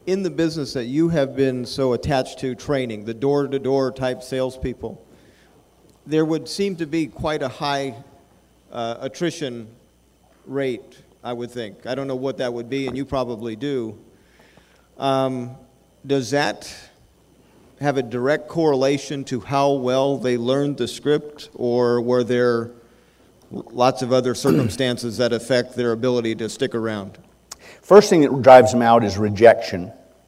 in the business that you have been so attached to training, the door-to-door type salespeople, there would seem to be quite a high attrition rate, I would think. I don't know what that would be, and you probably do. Does that have a direct correlation to how well they learned the script, or were there lots of other circumstances that affect their ability to stick around? First thing that drives them out is rejection.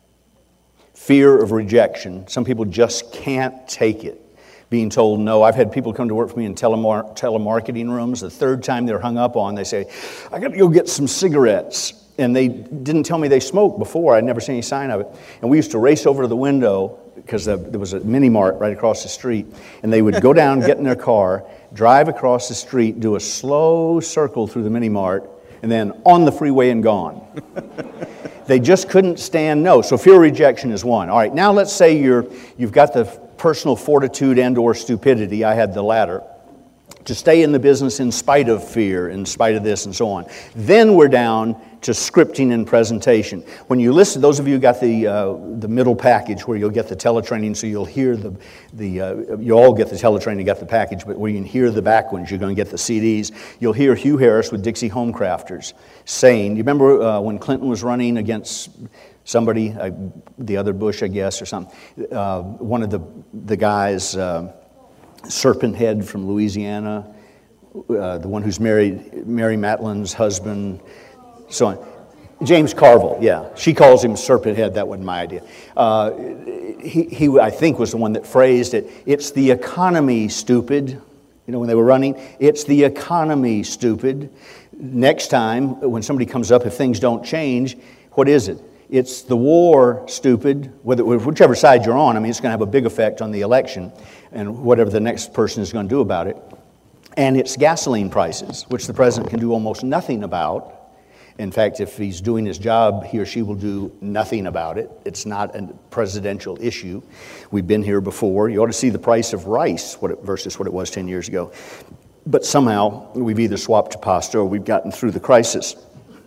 Fear of rejection. Some people just can't take it, being told no. I've had people come to work for me in telemarketing rooms. The third time they're hung up on, they say, I got to go get some cigarettes. And they didn't tell me they smoked before. I'd never seen any sign of it. And we used to race over to the window because there was a mini mart right across the street. And they would go down, get in their car, drive across the street, do a slow circle through the mini mart, and then on the freeway and gone. They just couldn't stand no. So fear of rejection is one. All right, now let's say you've got the personal fortitude and or stupidity. I had the latter. To stay in the business in spite of fear, in spite of this and so on. Then we're down to scripting and presentation. When you listen, those of you who got the middle package where you'll get the teletraining, so you'll hear you all get the teletraining, got the package, but where you can hear the back ones, you're going to get the CDs. You'll hear Hugh Harris with Dixie Homecrafters saying, you remember when Clinton was running against somebody, the other Bush, I guess, or something, one of the guys, Serpent Head from Louisiana, the one who's married, Mary Matlin's husband, so on. James Carville, yeah. She calls him Serpent Head. That wasn't my idea. He, I think, was the one that phrased it. It's the economy, stupid. You know, when they were running, it's the economy, stupid. Next time, when somebody comes up, if things don't change, what is it? It's the war, stupid. Whichever side you're on, I mean, it's going to have a big effect on the election and whatever the next person is going to do about it. And it's gasoline prices, which the president can do almost nothing about. In fact, if he's doing his job, he or she will do nothing about it. It's not a presidential issue. We've been here before. You ought to see the price of rice versus what it was 10 years ago. But somehow, we've either swapped to pasta or we've gotten through the crisis.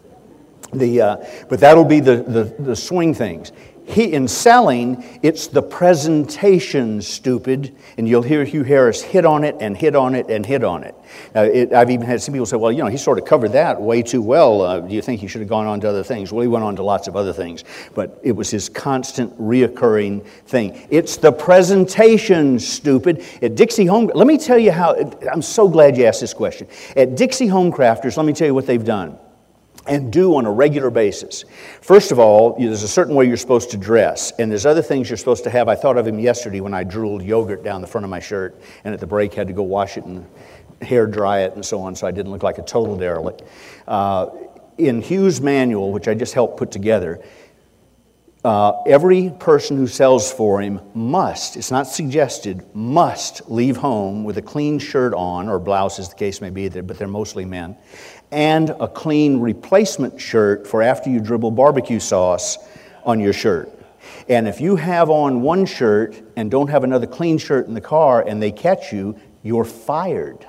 But that'll be the swing things. In selling, it's the presentation, stupid, and you'll hear Hugh Harris hit on it and hit on it and hit on it. I've even had some people say, well, you know, he sort of covered that way too well. Do you think he should have gone on to other things? Well, he went on to lots of other things, but it was his constant reoccurring thing. It's the presentation, stupid. At Dixie Home, let me tell you how, I'm so glad you asked this question. At Dixie Homecrafters, let me tell you what they've done and do on a regular basis. First of all, there's a certain way you're supposed to dress, and there's other things you're supposed to have. I thought of him yesterday when I drooled yogurt down the front of my shirt, and at the break had to go wash it and hair dry it and so on, so I didn't look like a total derelict. In Hugh's manual, which I just helped put together, every person who sells for him must, it's not suggested, must leave home with a clean shirt on, or blouse as the case may be, but they're mostly men, and a clean replacement shirt for after you dribble barbecue sauce on your shirt. And if you have on one shirt and don't have another clean shirt in the car and they catch you, you're fired.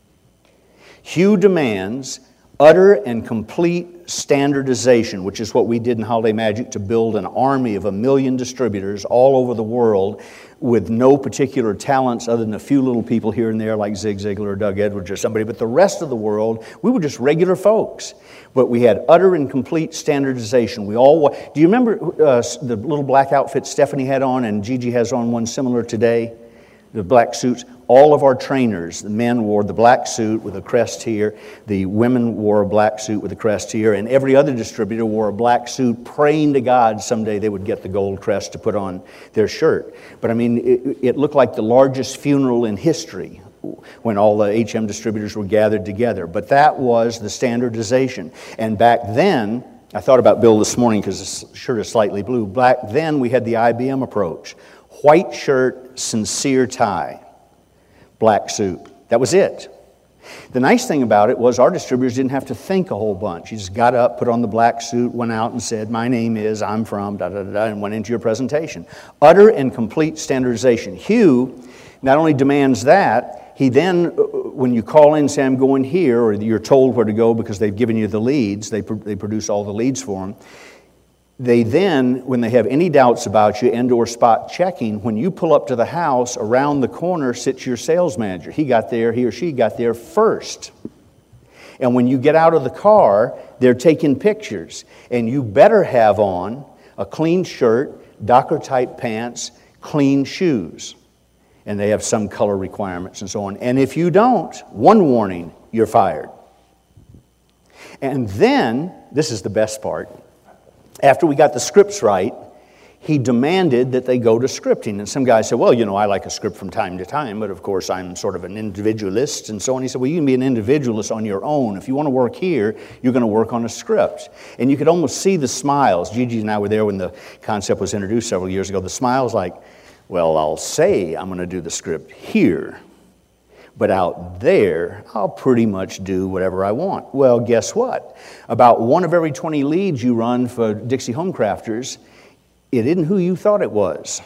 Hugh demands utter and complete standardization, which is what we did in Holiday Magic to build an army of 1 million distributors all over the world with no particular talents other than a few little people here and there like Zig Ziglar or Doug Edwards or somebody. But the rest of the world, we were just regular folks. But we had utter and complete standardization. We all. Do you remember the little black outfit Stephanie had on and Gigi has on one similar today? The black suits. All of our trainers, the men wore the black suit with a crest here. The women wore a black suit with a crest here. And every other distributor wore a black suit, praying to God someday they would get the gold crest to put on their shirt. But I mean, it looked like the largest funeral in history when all the HM distributors were gathered together. But that was the standardization. And back then, I thought about Bill this morning because his shirt is slightly blue. Back then, we had the IBM approach. White shirt, sincere tie. Black suit. That was it. The nice thing about it was our distributors didn't have to think a whole bunch. You just got up, put on the black suit, went out and said, my name is, I'm from, da-da-da-da, and went into your presentation. Utter and complete standardization. Hugh not only demands that, he then, when you call in and say, I'm going here, or you're told where to go because they've given you the leads, they produce all the leads for him, They then, when they have any doubts about you and or spot checking, when you pull up to the house, around the corner sits your sales manager. He or she got there first. And when you get out of the car, they're taking pictures. And you better have on a clean shirt, Docker-type pants, clean shoes. And they have some color requirements and so on. And if you don't, one warning, you're fired. And then, this is the best part, after we got the scripts right, he demanded that they go to scripting. And some guy said, well, I like a script from time to time, but of course I'm sort of an individualist and so on. He said, well, you can be an individualist on your own. If you want to work here, you're going to work on a script. And you could almost see the smiles. Gigi and I were there when the concept was introduced several years ago. The smiles like, well, I'll say I'm going to do the script here, but out there, I'll pretty much do whatever I want. Well, guess what? About 1 of every 20 leads you run for Dixie Home Crafters, it isn't who you thought it was.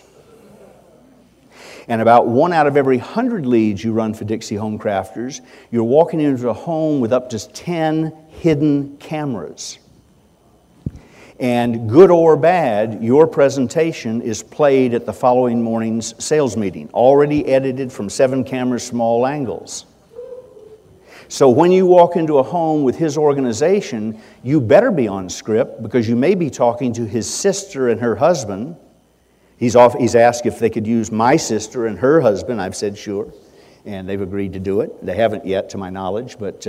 And about 1 out of every 100 leads you run for Dixie Home Crafters, you're walking into a home with up to 10 hidden cameras. And good or bad, your presentation is played at the following morning's sales meeting, already edited from 7 cameras from all angles. So when you walk into a home with his organization, you better be on script because you may be talking to his sister and her husband. He's asked if they could use my sister and her husband. I've said sure. And they've agreed to do it. They haven't yet, to my knowledge, but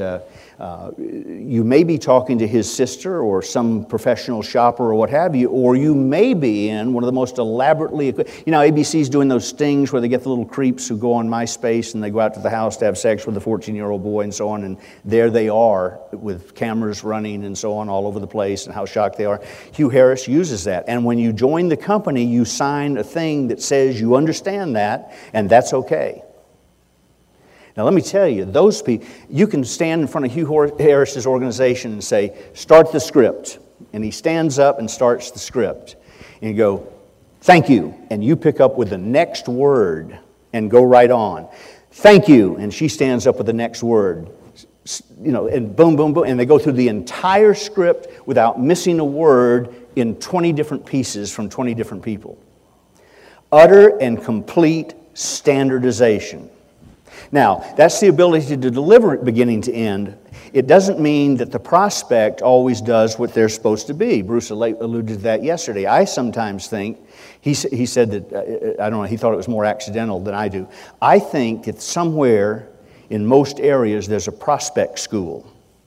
you may be talking to his sister or some professional shopper or what have you, or you may be in one of the most elaborately, ABC's doing those stings where they get the little creeps who go on MySpace and they go out to the house to have sex with a 14-year-old boy and so on, and there they are with cameras running and so on all over the place and how shocked they are. Hugh Harris uses that, and when you join the company, you sign a thing that says you understand that, and that's okay. Now, let me tell you, those people, you can stand in front of Hugh Harris's organization and say, start the script. And he stands up and starts the script. And you go, thank you. And you pick up with the next word and go right on. Thank you. And she stands up with the next word. And boom, boom, boom. And they go through the entire script without missing a word in 20 different pieces from 20 different people. Utter and complete standardization. Now, that's the ability to deliver it beginning to end. It doesn't mean that the prospect always does what they're supposed to be. Bruce alluded to that yesterday. I sometimes think, he said that, I don't know, he thought it was more accidental than I do. I think that somewhere in most areas there's a prospect school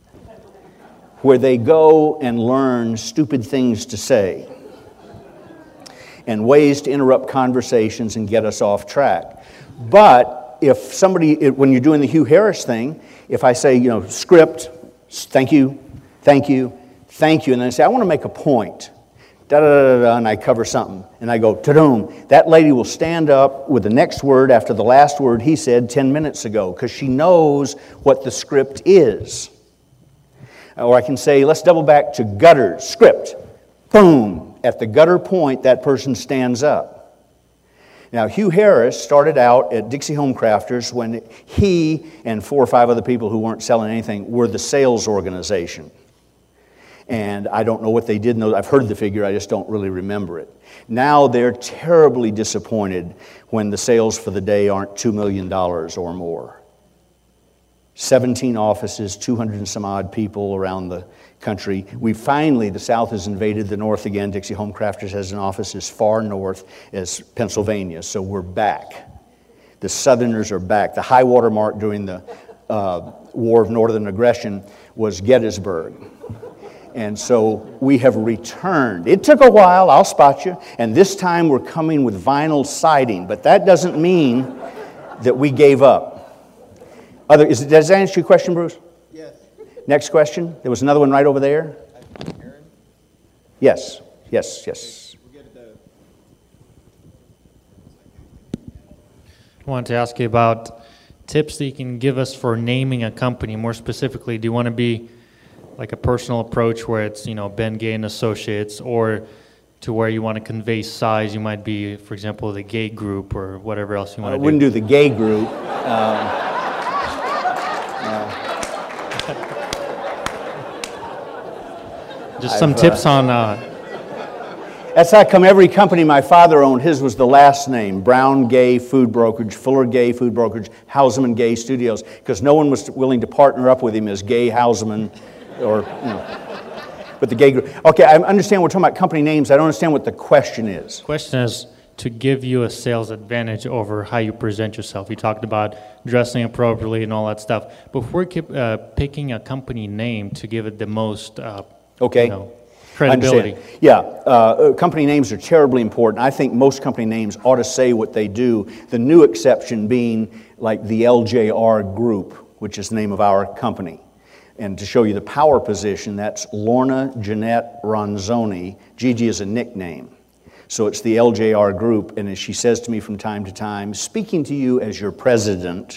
where they go and learn stupid things to say and ways to interrupt conversations and get us off track. But if somebody, when you're doing the Hugh Harris thing, if I say, script, thank you, thank you, thank you, and then I say, I want to make a point, da-da-da-da-da, and I cover something, and I go, ta-doom, that lady will stand up with the next word after the last word he said 10 minutes ago, because she knows what the script is. Or I can say, let's double back to gutters, script, boom, at the gutter point, that person stands up. Now, Hugh Harris started out at Dixie Home Crafters when he and 4 or 5 other people who weren't selling anything were the sales organization. And I don't know what they did. I've heard the figure, I just don't really remember it. Now they're terribly disappointed when the sales for the day aren't $2 million or more. 17 offices, 200 and some odd people around the country. The South has invaded the North again. Dixie Home Crafters has an office as far north as Pennsylvania, so we're back. The Southerners are back. The high water mark during the War of Northern Aggression was Gettysburg. And so we have returned. It took a while, I'll spot you, and this time we're coming with vinyl siding, but that doesn't mean that we gave up. Does that answer your question, Bruce? Yes. Next question. There was another one right over there. Aaron? Yes. I wanted to ask you about tips that you can give us for naming a company. More specifically, do you want to be like a personal approach where it's, Ben Gay and Associates, or to where you want to convey size? You might be, for example, the Gay Group or whatever else you want to do. I wouldn't do the Gay Group. Just some tips on That's how come every company my father owned, his was the last name. Brown Gay Food Brokerage, Fuller Gay Food Brokerage, Houseman Gay Studios, because no one was willing to partner up with him as Gay Houseman or, but the gay group. Okay, I understand we're talking about company names. I don't understand what the question is. The question is to give you a sales advantage over how you present yourself. You talked about dressing appropriately and all that stuff. But if we're picking a company name to give it the most credibility. Yeah, company names are terribly important. I think most company names ought to say what they do. The new exception being like the LJR Group, which is the name of our company. And to show you the power position, that's Lorna Jeanette Ronzoni. Gigi is a nickname. So it's the LJR Group, and as she says to me from time to time, speaking to you as your president,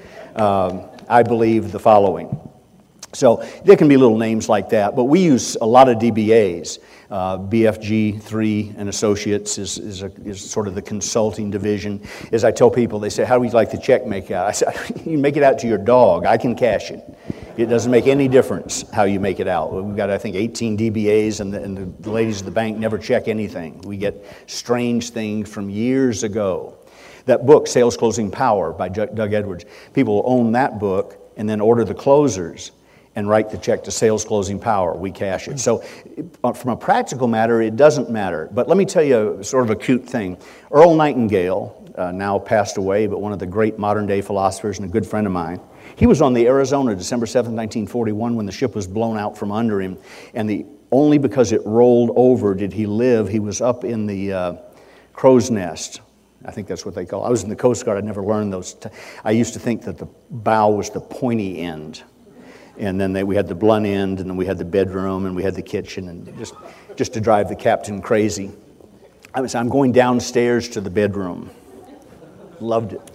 I believe the following. So there can be little names like that, but we use a lot of DBAs. BFG3 and Associates is sort of the consulting division. As I tell people, they say, how do we like the check make out? I say, you make it out to your dog. I can cash it. It doesn't make any difference how you make it out. We've got, I think, 18 DBAs, and the ladies at the bank never check anything. We get strange things from years ago. That book, Sales Closing Power by Doug Edwards, people own that book and then order the closers and write the check to Sales Closing Power. We cash it. So from a practical matter, it doesn't matter. But let me tell you sort of a cute thing. Earl Nightingale, now passed away, but one of the great modern-day philosophers and a good friend of mine, he was on the Arizona, December 7, 1941, when the ship was blown out from under him. And only because it rolled over did he live. He was up in the crow's nest. I think that's what they call it. I was in the Coast Guard. I never learned those. I used to think that the bow was the pointy end. And then we had the blunt end, and then we had the bedroom, and we had the kitchen, and just to drive the captain crazy. I'm going downstairs to the bedroom. Loved it.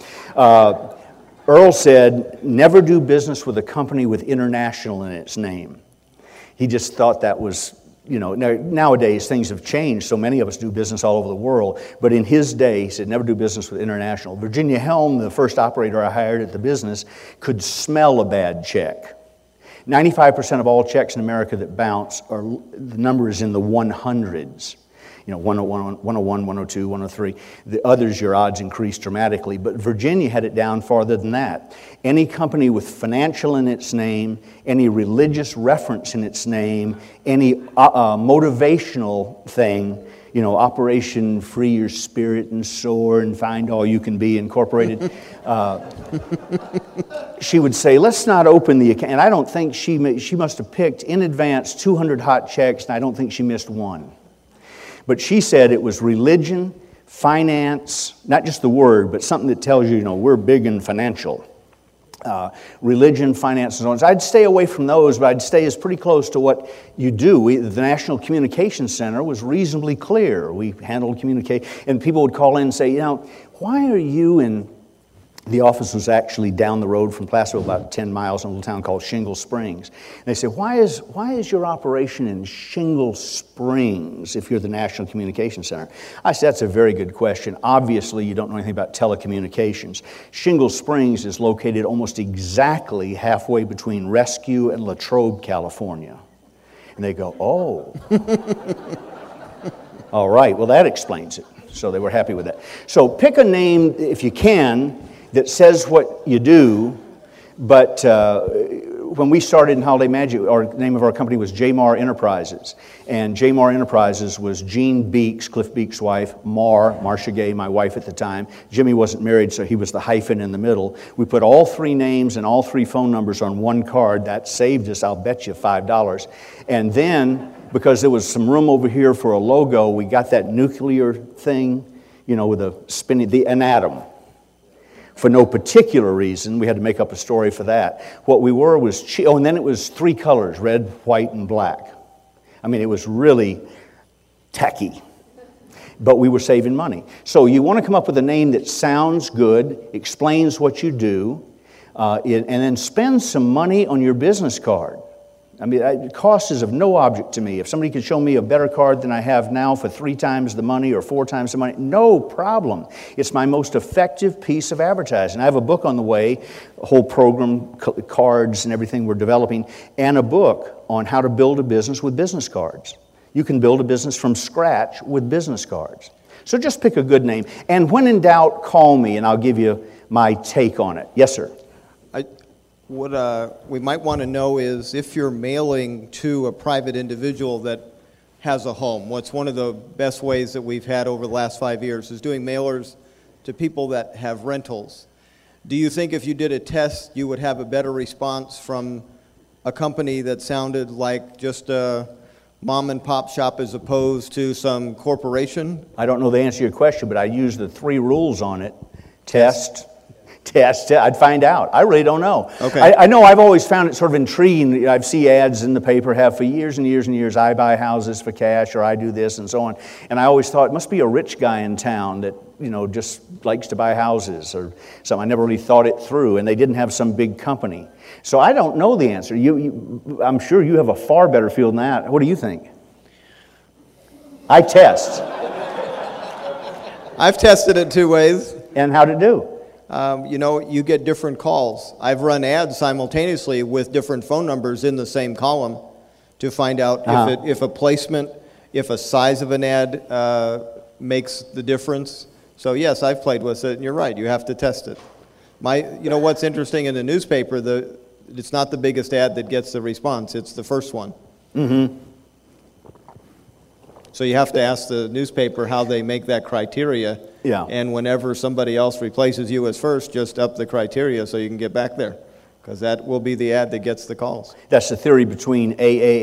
Earl said, never do business with a company with international in its name. He just thought that was, nowadays things have changed. So many of us do business all over the world. But in his day, he said, never do business with international. Virginia Helm, the first operator I hired at the business, could smell a bad check. 95% of all checks in America that bounce, the number is in the 100s. 101, 102, 103. The others, your odds increase dramatically. But Virginia had it down farther than that. Any company with financial in its name, any religious reference in its name, any motivational thing, Operation Free Your Spirit and Soar and Find All You Can Be Incorporated. She would say, let's not open the account. And I don't think she must have picked in advance 200 hot checks, and I don't think she missed one. But she said it was religion, finance, not just the word, but something that tells you, we're big in financial. Religion, finance, and so on. So I'd stay away from those, but I'd stay as pretty close to what you do. The National Communications Center was reasonably clear. We handled communication, and people would call in and say, why are you in... The office was actually down the road from Placerville, about 10 miles in a little town called Shingle Springs. And they said, why is your operation in Shingle Springs if you're the National Communications Center? I said, that's a very good question. Obviously, you don't know anything about telecommunications. Shingle Springs is located almost exactly halfway between Rescue and Latrobe, California. And they go, oh. All right, well, that explains it. So they were happy with that. So pick a name, if you can, that says what you do, but when we started in Holiday Magic, our name of our company was J-Mar Enterprises, and J-Mar Enterprises was Gene Beeks, Cliff Beeks' wife, Marcia Gay, my wife at the time. Jimmy wasn't married, so he was the hyphen in the middle. We put all three names and all three phone numbers on one card. That saved us, I'll bet you, $5. And then, because there was some room over here for a logo, we got that nuclear thing, with a spinning, an atom. For no particular reason, we had to make up a story for that. What we were was, and then it was three colors, red, white, and black. I mean, it was really tacky. But we were saving money. So you want to come up with a name that sounds good, explains what you do, and then spend some money on your business card. I mean, cost is of no object to me. If somebody could show me a better card than I have now for 3 times the money or 4 times the money, no problem. It's my most effective piece of advertising. I have a book on the way, a whole program, cards and everything we're developing, and a book on how to build a business with business cards. You can build a business from scratch with business cards. So just pick a good name. And when in doubt, call me and I'll give you my take on it. Yes, sir. What we might want to know is if you're mailing to a private individual that has a home. What's one of the best ways that we've had over the last 5 years is doing mailers to people that have rentals. Do you think if you did a test, you would have a better response from a company that sounded like just a mom and pop shop as opposed to some corporation? I don't know the answer to your question, but I use the 3 rules on it. Test. I'd find out. I really don't know. Okay. I know I've always found it sort of intriguing. I've seen ads in the paper have for years and years and years, I buy houses for cash, or I do this and so on. And I always thought it must be a rich guy in town that, just likes to buy houses or something. I never really thought it through, and they didn't have some big company. So I don't know the answer. I'm sure you have a far better feel than that. What do you think? I test. I've tested it 2 ways. And how'd it do? You get different calls. I've run ads simultaneously with different phone numbers in the same column to find out if a placement, if a size of an ad makes the difference. So yes, I've played with it, and you're right. You have to test it. What's interesting in the newspaper, it's not the biggest ad that gets the response. It's the first one. Mm-hmm. So you have to ask the newspaper how they make that criteria. Yeah. And whenever somebody else replaces you as first, just up the criteria so you can get back there, because that will be the ad that gets the calls. That's the theory behind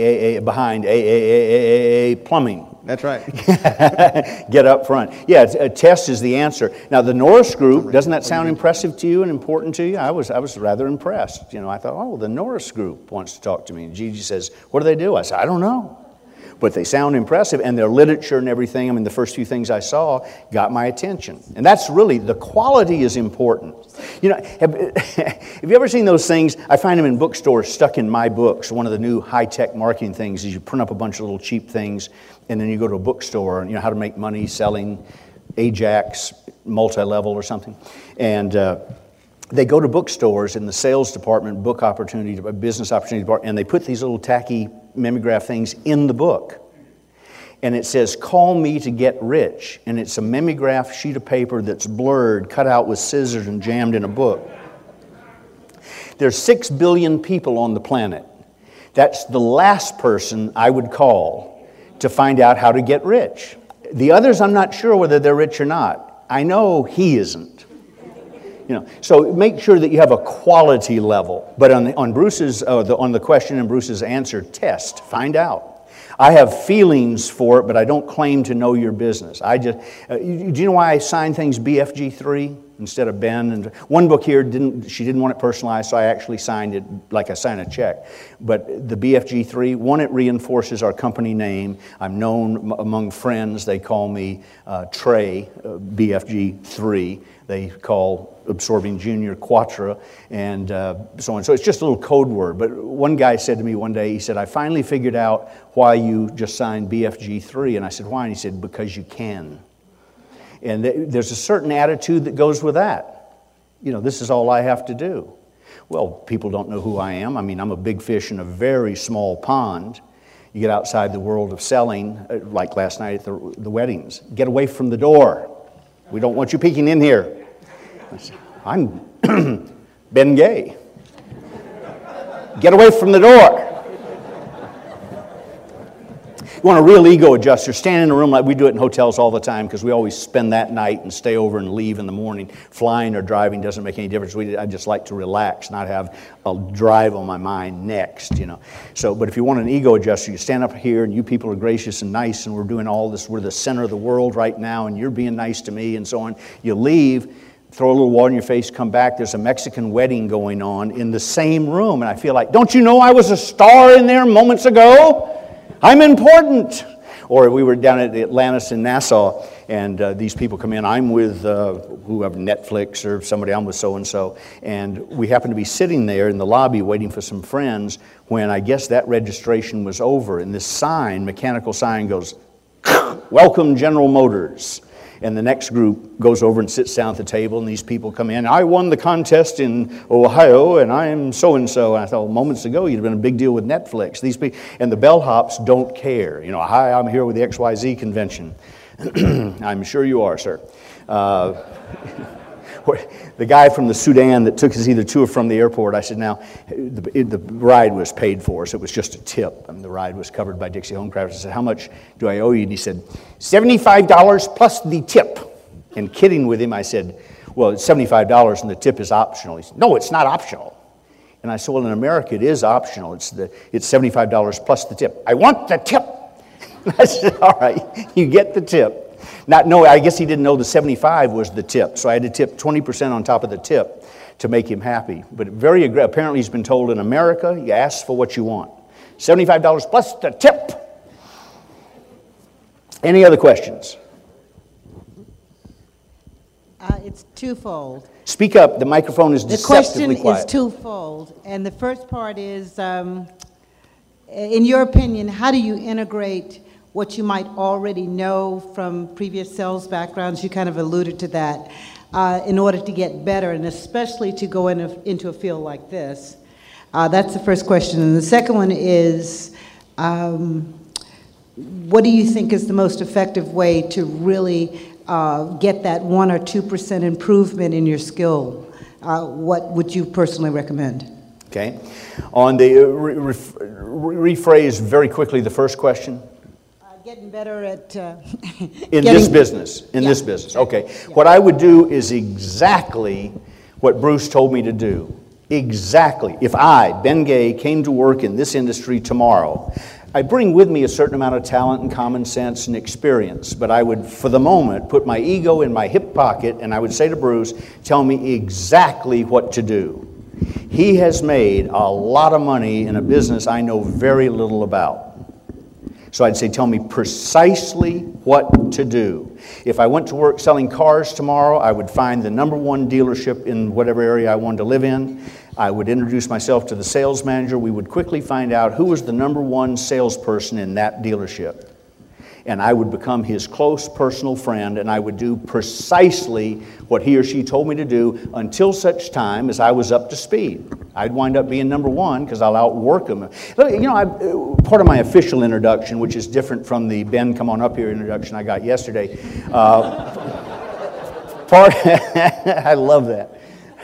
AAA plumbing. That's right. Get up front. Yeah, a test is the answer. Now, the Norris Group, doesn't that sound impressive to you and important to you? I was rather impressed. I thought, the Norris Group wants to talk to me. And Gigi says, what do they do? I said, I don't know. But they sound impressive, and their literature and everything, the first few things I saw got my attention. And that's really, the quality is important. Have you ever seen those things? I find them in bookstores stuck in my books. One of the new high-tech marketing things is you print up a bunch of little cheap things, and then you go to a bookstore, and how to make money selling Ajax multi-level or something. And they go to bookstores in the sales department, business opportunity department, and they put these little tacky mimeograph things in the book. And it says, call me to get rich. And it's a mimeograph sheet of paper that's blurred, cut out with scissors and jammed in a book. There's 6 billion people on the planet. That's the last person I would call to find out how to get rich. The others, I'm not sure whether they're rich or not. I know he isn't. So make sure that you have a quality level. But on Bruce's, on the question and Bruce's answer, test, find out. I have feelings for it, but I don't claim to know your business. Do you know why I sign things BFG3 instead of Ben? And one book here she didn't want it personalized, so I actually signed it like I sign a check. But the BFG3, one, it reinforces our company name. I'm known among friends. They call me Trey, BFG3. They call Absorbing Junior Quattro, and so on. So it's just a little code word. But one guy said to me one day, he said, I finally figured out why you just signed BFG3. And I said, why? And he said, because you can. And there's a certain attitude that goes with that. This is all I have to do. Well, people don't know who I am. I'm a big fish in a very small pond. You get outside the world of selling, like last night at the weddings. Get away from the door. We don't want you peeking in here. I'm Ben Gay. Get away from the door. You want a real ego adjuster, stand in a room like we do it in hotels all the time, because we always spend that night and stay over and leave in the morning. Flying or driving doesn't make any difference. I just like to relax, not have a drive on my mind next, So, but if you want an ego adjuster, you stand up here and you people are gracious and nice, and we're doing all this. We're the center of the world right now, and you're being nice to me and so on. You leave, throw a little water in your face, come back. There's a Mexican wedding going on in the same room, and I feel like, don't you know I was a star in there moments ago? I'm important. Or we were down at the Atlantis in Nassau, and these people come in. I'm with whoever, Netflix or somebody. I'm with so-and-so. And we happen to be sitting there in the lobby waiting for some friends when I guess that registration was over. And this sign, mechanical sign goes, welcome General Motors. And the next group goes over and sits down at the table, and these people come in. I won the contest in Ohio, and I am so-and-so. And I thought, well, moments ago, you'd have been a big deal with Netflix. These people, and the bellhops don't care. You know, hi, I'm here with the XYZ convention. I'm sure you are, sir. The guy from the Sudan that took us either to or from the airport, I said, now, the ride was paid for, so it was just a tip. I mean, the ride was covered by Dixie Home Crafters. I said, how much do I owe you? And he said, $75 plus the tip. And kidding with him, I said, well, it's $75 and the tip is optional. He said, no, it's not optional. And I said, well, in America, it is optional. It's $75 plus the tip. I want the tip. And I said, all right, you get the tip. I guess he didn't know the 75 was the tip, so I had to tip 20% on top of the tip to make him happy. But very aggressive. Apparently he's been told in America, you ask for what you want. $75 plus the tip. Any other questions? It's twofold. Speak up. The microphone is deceptively quiet. The question is twofold. And the first part is, in your opinion, how do you integrate what you might already know from previous sales backgrounds? You kind of alluded to that, in order to get better, and especially to go into a field like this. That's the first question. And the second one is, what do you think is the most effective way to really get that 1 or 2% improvement in your skill? What would you personally recommend? Okay. On the rephrase very quickly the first question. Getting better at... in this business. Okay. Yeah. What I would do is exactly what Bruce told me to do. Exactly. If I, Ben Gay, came to work in this industry tomorrow, I bring with me a certain amount of talent and common sense and experience, but I would, for the moment, put my ego in my hip pocket and I would say to Bruce, tell me exactly what to do. He has made a lot of money in a business I know very little about. So I'd say, tell me precisely what to do. If I went to work selling cars tomorrow, I would find the #1 dealership in whatever area I wanted to live in. I would introduce myself to the sales manager. We would quickly find out who was the #1 salesperson in that dealership. And I would become his close personal friend, and I would do precisely what he or she told me to do until such time as I was up to speed. I'd wind up being part because I'll outwork them. You know, part of my official introduction, which is different from the Ben, come on up here introduction I got yesterday. I love that.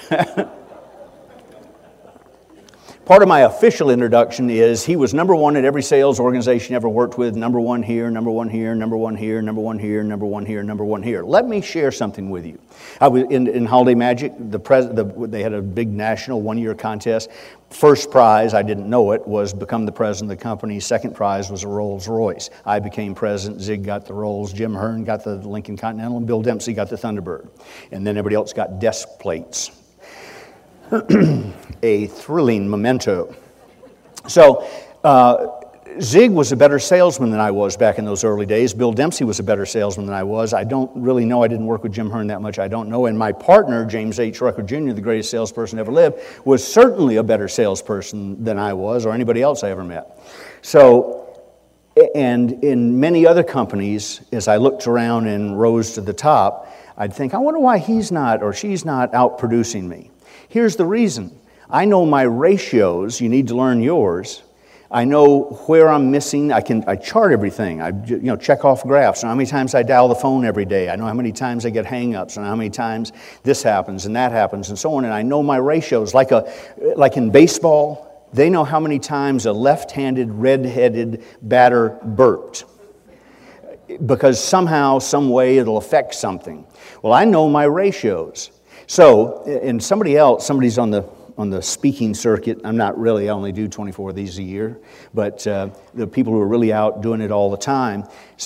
Part of my official introduction is he was #1 at every sales organization he ever worked with, #1 here, #1 here, #1 here, #1 here, #1 here, #1 here. Let me share something with you. I was in Holiday Magic, they had a big national one-year contest. First prize, I didn't know it, was become the president of the company. Second prize was a Rolls Royce. I became president, Zig got the Rolls, Jim Hearn got the Lincoln Continental, and Bill Dempsey got the Thunderbird. And then everybody else got desk plates. A thrilling memento. So, Zig was a better salesman than I was back in those early days. Bill Dempsey was a better salesman than I was. I don't really know. I didn't work with Jim Hearn that much. I don't know. And my partner, James H. Rucker Jr., the greatest salesperson ever lived, was certainly a better salesperson than I was or anybody else I ever met. So, and in many other companies, as I looked around and rose to the top, I'd think, I wonder why he's not or she's not out-producing me. Here's the reason. I know my ratios. You need to learn yours. I know where I'm missing. I chart everything. I check off graphs. I know how many times I dial the phone every day. I know how many times I get hang-ups. I know how many times this happens and that happens and so on. And I know my ratios. Like in baseball, they know how many times a left-handed, red-headed batter burped. Because somehow, some way, it'll affect something. Well, I know my ratios. So, and somebody's on the speaking circuit. I'm not really, I only do 24 of these a year, but the people who are really out doing it all the time.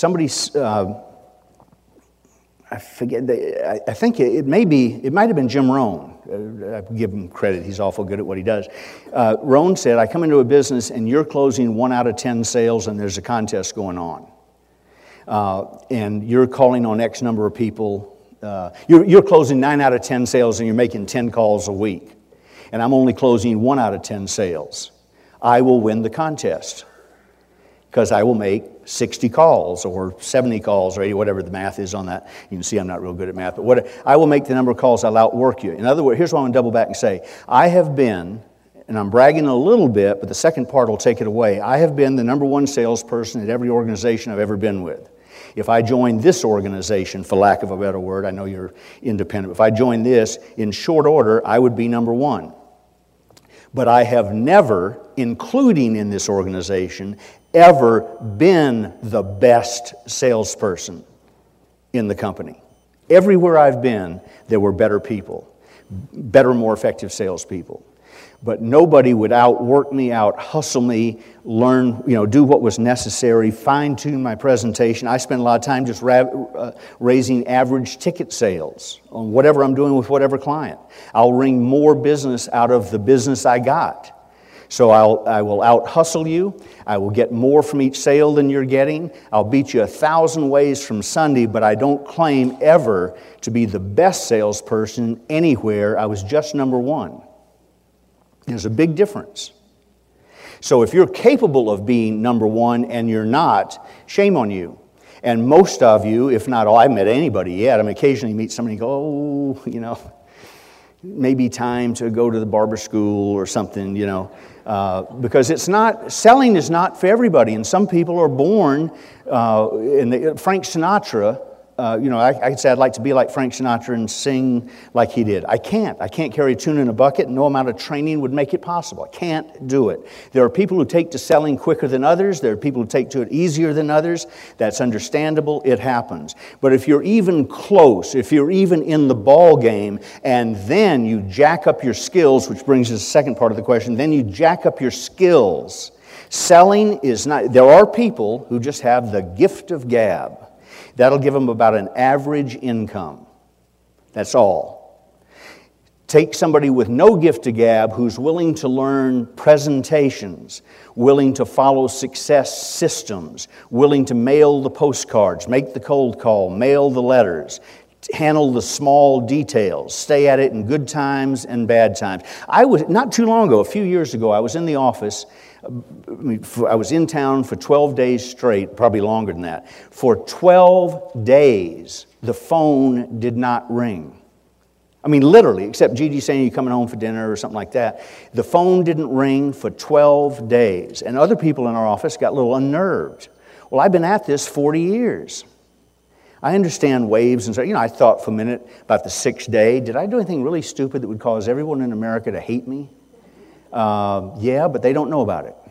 I forget, I think it might have been Jim Rohn. I give him credit, he's awful good at what he does. Rohn said, I come into a business and you're closing 1 out of 10 sales and there's a contest going on. And you're calling on X number of people. You're closing 9 out of 10 sales and you're making 10 calls a week. And I'm only closing 1 out of 10 sales. I will win the contest because I will make 60 calls or 70 calls or 80, whatever the math is on that. You can see I'm not real good at math, but I will make the number of calls, I'll outwork you. In other words, here's what I'm going to double back and say. I have been, and I'm bragging a little bit, but the second part will take it away. I have been the number one salesperson at every organization I've ever been with. If I joined this organization, for lack of a better word, I know you're independent, if I joined this, in short order, I would be number one. But I have never, including in this organization, ever been the best salesperson in the company. Everywhere I've been, there were better people, better, more effective salespeople. But nobody would outwork me, out-hustle me, learn, do what was necessary, fine-tune my presentation. I spend a lot of time just raising average ticket sales on whatever I'm doing with whatever client. I'll wring more business out of the business I got. So I will out-hustle you. I will get more from each sale than you're getting. I'll beat you 1,000 ways from Sunday, but I don't claim ever to be the best salesperson anywhere. I was just number one. There's a big difference. So if you're capable of being number one and you're not, shame on you. And most of you, if not all, I haven't met anybody yet. I mean, occasionally you meet somebody and go, maybe time to go to the barber school or something, because selling is not for everybody. And some people are born, Frank Sinatra, I could say I'd like to be like Frank Sinatra and sing like he did. I can't. I can't carry a tune in a bucket. No amount of training would make it possible. I can't do it. There are people who take to selling quicker than others. There are people who take to it easier than others. That's understandable. It happens. But if you're even close, if you're even in the ball game, and then you jack up your skills, which brings us to the second part of the question, then you jack up your skills. Selling is not... There are people who just have the gift of gab. That'll give them about an average income. That's all. Take somebody with no gift of gab who's willing to learn presentations, willing to follow success systems, willing to mail the postcards, make the cold call, mail the letters, handle the small details, stay at it in good times and bad times. Not too long ago, a few years ago, I was in the office. I was in town for 12 days straight, probably longer than that. For 12 days, the phone did not ring. I mean, literally, except Gigi saying you're coming home for dinner or something like that. The phone didn't ring for 12 days. And other people in our office got a little unnerved. Well, I've been at this 40 years. I understand waves and so, I thought for a minute about the 6th day. Did I do anything really stupid that would cause everyone in America to hate me? Yeah, but they don't know about it.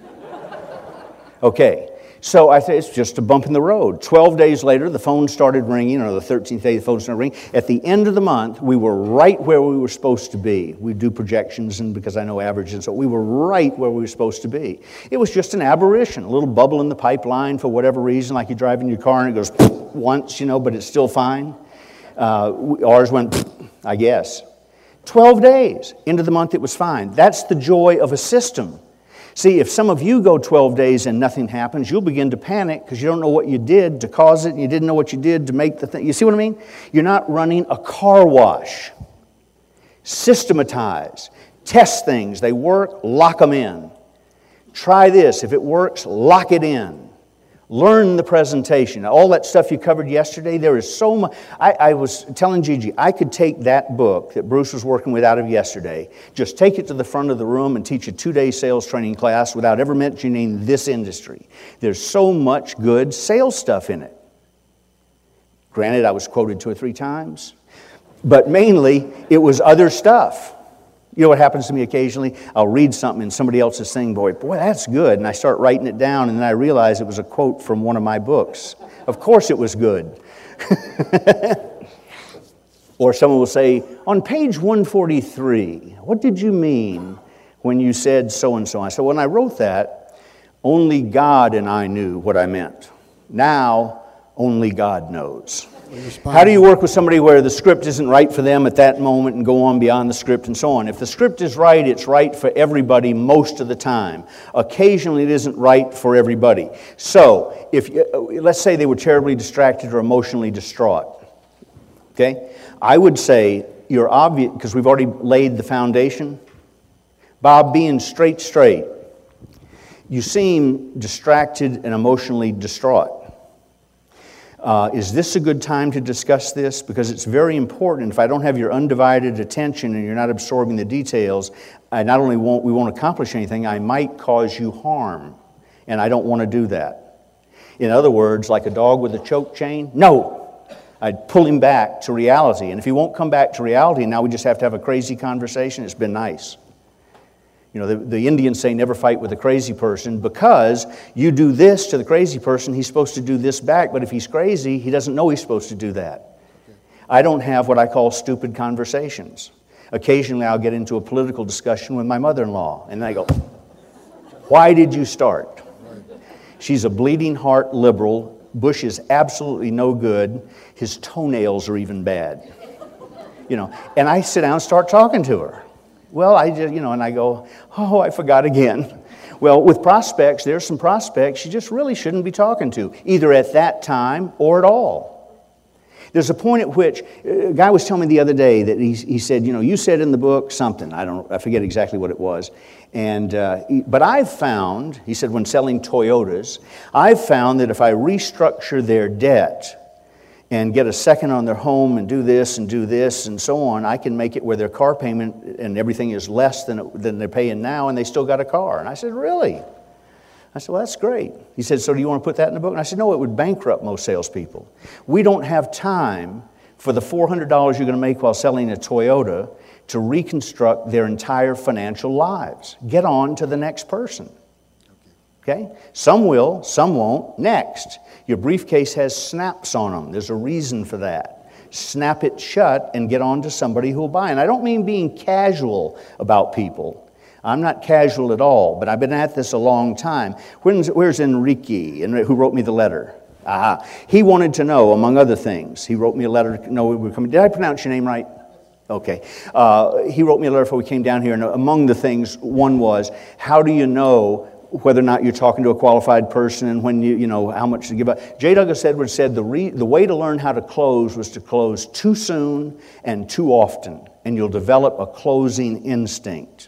Okay, so I think it's just a bump in the road. 12 days later, the phone started ringing, or the 13th day, the phone started ringing. At the end of the month, we were right where we were supposed to be. We do projections, and because I know averages, so we were right where we were supposed to be. It was just an aberration, a little bubble in the pipeline for whatever reason, like you drive in your car and it goes once, but it's still fine. Ours went, I guess. 12 days into the month, it was fine. That's the joy of a system. See, if some of you go 12 days and nothing happens, you'll begin to panic because you don't know what you did to cause it, and you didn't know what you did to make the thing. You see what I mean? You're not running a car wash. Systematize. Test things. They work, lock them in. Try this. If it works, lock it in. Learn the presentation. All that stuff you covered yesterday, there is so much. I was telling Gigi, I could take that book that Bruce was working with out of yesterday, just take it to the front of the room and teach a 2-day sales training class without ever mentioning this industry. There's so much good sales stuff in it. Granted, I was quoted 2 or 3 times, but mainly it was other stuff. You know what happens to me occasionally? I'll read something and somebody else is saying, boy, that's good. And I start writing it down and then I realize it was a quote from one of my books. Of course it was good. Or someone will say, on page 143, what did you mean when you said so-and-so? I said, when I wrote that, only God and I knew what I meant. Now, only God knows. How do you work with somebody where the script isn't right for them at that moment and go on beyond the script and so on? If the script is right, it's right for everybody most of the time. Occasionally, it isn't right for everybody. So, let's say they were terribly distracted or emotionally distraught. Okay? I would say you're obvious, because we've already laid the foundation. Bob, being straight. You seem distracted and emotionally distraught. Is this a good time to discuss this? Because it's very important. If I don't have your undivided attention and you're not absorbing the details, I not only we won't accomplish anything, I might cause you harm. And I don't want to do that. In other words, like a dog with a choke chain, no! I'd pull him back to reality. And if he won't come back to reality, now we just have to have a crazy conversation. It's been nice. You know, the Indians say never fight with a crazy person, because you do this to the crazy person, he's supposed to do this back. But if he's crazy, he doesn't know he's supposed to do that. I don't have what I call stupid conversations. Occasionally I'll get into a political discussion with my mother-in-law, and I go, why did you start? She's a bleeding heart liberal. Bush is absolutely no good. His toenails are even bad. You know, and I sit down and start talking to her. Well, I just, and I go, oh, I forgot again. Well, with prospects, there's some prospects you just really shouldn't be talking to, either at that time or at all. There's a point at which, a guy was telling me the other day that he said, you said in the book something, I forget exactly what it was. But I've found, he said, when selling Toyotas, I've found that if I restructure their debt and get a second on their home and do this and so on, I can make it where their car payment and everything is less than they're paying now, and they still got a car. And I said, really? I said, well, that's great. He said, so do you want to put that in the book? And I said, no, it would bankrupt most salespeople. We don't have time for the $400 you're going to make while selling a Toyota to reconstruct their entire financial lives. Get on to the next person. Okay? Some will, some won't. Next, your briefcase has snaps on them. There's a reason for that. Snap it shut and get on to somebody who will buy. And I don't mean being casual about people. I'm not casual at all, but I've been at this a long time. Where's Enrique, who wrote me the letter? He wanted to know, among other things, he wrote me a letter to know we were coming. Did I pronounce your name right? Okay. He wrote me a letter before we came down here, and among the things, one was, how do you know whether or not you're talking to a qualified person, and when how much to give up? J. Douglas Edwards said the way to learn how to close was to close too soon and too often, and you'll develop a closing instinct.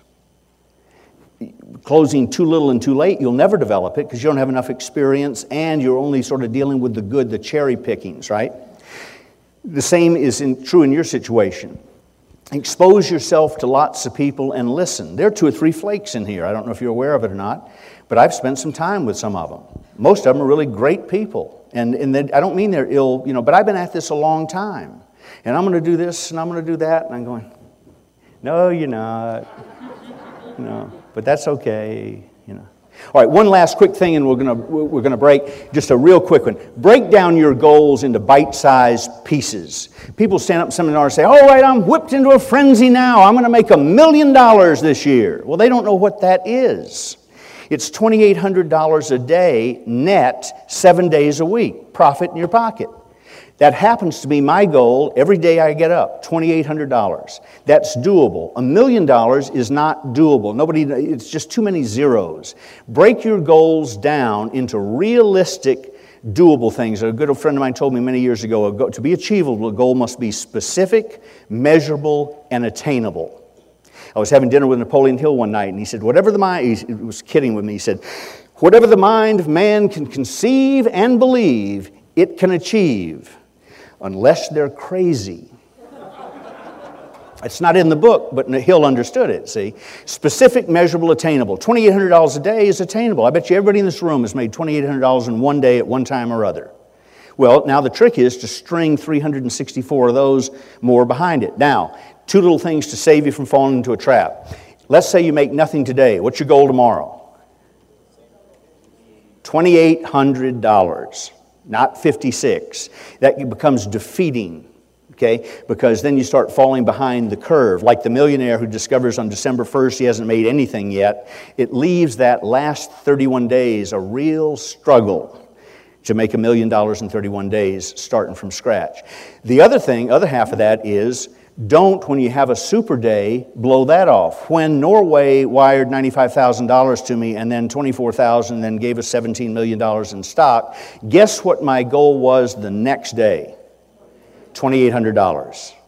Closing too little and too late, you'll never develop it because you don't have enough experience, and you're only sort of dealing with the cherry pickings, right? The same is true in your situation. Expose yourself to lots of people and listen. There are 2 or 3 flakes in here. I don't know if you're aware of it or not, but I've spent some time with some of them. Most of them are really great people. And I don't mean they're ill, but I've been at this a long time. And I'm going to do this and I'm going to do that. And I'm going, no, you're not. No, but that's okay, All right, one last quick thing, and we're gonna break. Just a real quick one. Break down your goals into bite-sized pieces. People stand up in seminars and say, all right, I'm whipped into a frenzy now. I'm going to make $1 million this year. Well, they don't know what that is. It's $2,800 a day net, 7 days a week. Profit in your pocket. That happens to be my goal every day I get up, $2,800. That's doable. $1 million is not doable. It's just too many zeros. Break your goals down into realistic, doable things. A good friend of mine told me many years ago, to be achievable, a goal must be specific, measurable, and attainable. I was having dinner with Napoleon Hill one night, and he said, he was kidding with me, he said, whatever the mind of man can conceive and believe, it can achieve. Unless they're crazy. It's not in the book, but Hill understood it, see. Specific, measurable, attainable. $2,800 a day is attainable. I bet you everybody in this room has made $2,800 in one day at one time or other. Well, now the trick is to string 364 of those more behind it. Now, 2 little things to save you from falling into a trap. Let's say you make nothing today. What's your goal tomorrow? $2,800. Not 56. That becomes defeating, okay? Because then you start falling behind the curve. Like the millionaire who discovers on December 1st he hasn't made anything yet. It leaves that last 31 days a real struggle to make $1 million in 31 days starting from scratch. The other half of that is, don't, when you have a super day, blow that off. When Norway wired $95,000 to me and then $24,000, then gave us $17 million in stock, guess what my goal was the next day? $2,800.